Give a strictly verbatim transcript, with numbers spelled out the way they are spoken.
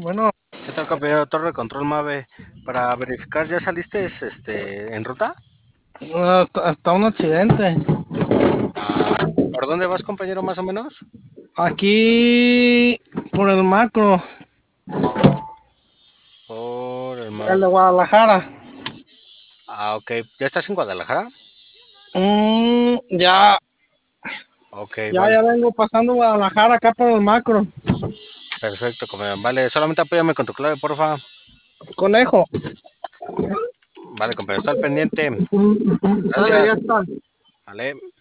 Bueno, ¿Qué tal, compañero? Torre de control Mave. Para verificar, ¿ya saliste este, en ruta? hasta, hasta un accidente. Ah, ¿por dónde vas, compañero, más o menos? Aquí por el macro, Por el el de Mave. Guadalajara. Ah, ok. ¿Ya estás en Guadalajara? Mm, ya, Ok, ya, vale. ya vengo pasando Guadalajara acá por el macro. Perfecto, compañero. Vale, solamente apóyame con tu clave, porfa. Conejo. Vale, compañero, está al pendiente. Vale, ya Gracias. está. Vale.